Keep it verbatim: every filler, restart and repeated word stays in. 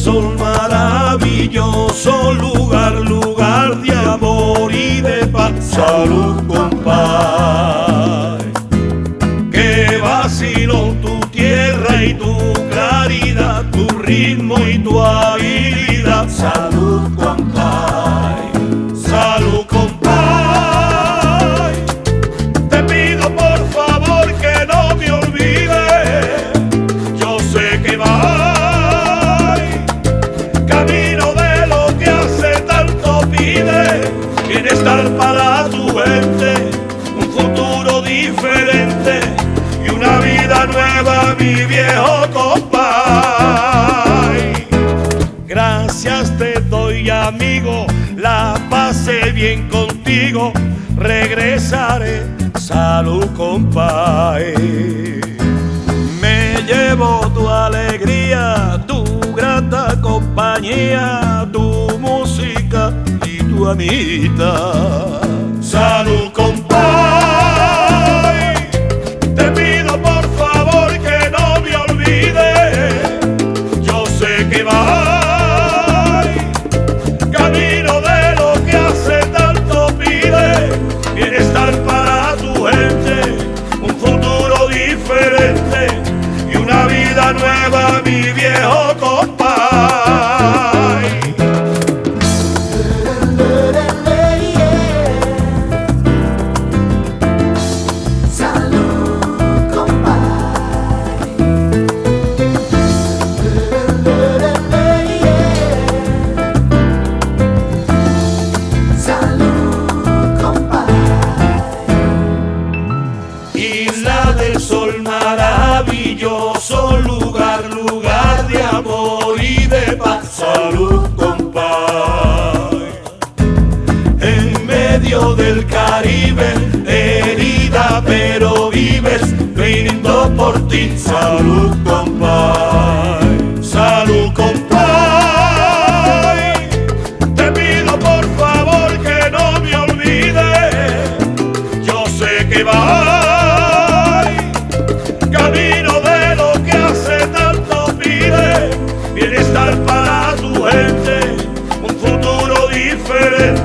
sol maravilloso, lugar, lugar de amor y de paz. Salud, compadre, que vaciló tu tierra y tu claridad, tu ritmo y tu habilidad. Salud, compadre, salud, compadre. Te pido por favor que no me olvides, yo sé que vas camino de lo que hace tanto pide. Bienestar para tu gente, un futuro diferente y una vida nueva, mi viejo compay. Gracias te doy, amigo, la pasé bien contigo, regresaré. Salud, compay. Me llevo tu alegría, tu grata compañía, tu música y tu amistad. Salud, compay. Te pido por favor que no me olvides, yo sé que vas camino de lo que hace tanto pide. Bienestar para tu gente, un futuro diferente y una vida nueva, mi viejo compay. Isla del sol maravilloso, lugar, lugar de amor y de paz. Salud, compay. En medio del Caribe, herida pero vives, brindo por ti. Salud, compay. Salud, compay. Te pido por favor que no me olvides, yo sé que vas camino de lo que hace tanto pide. Bienestar para tu gente, un futuro diferente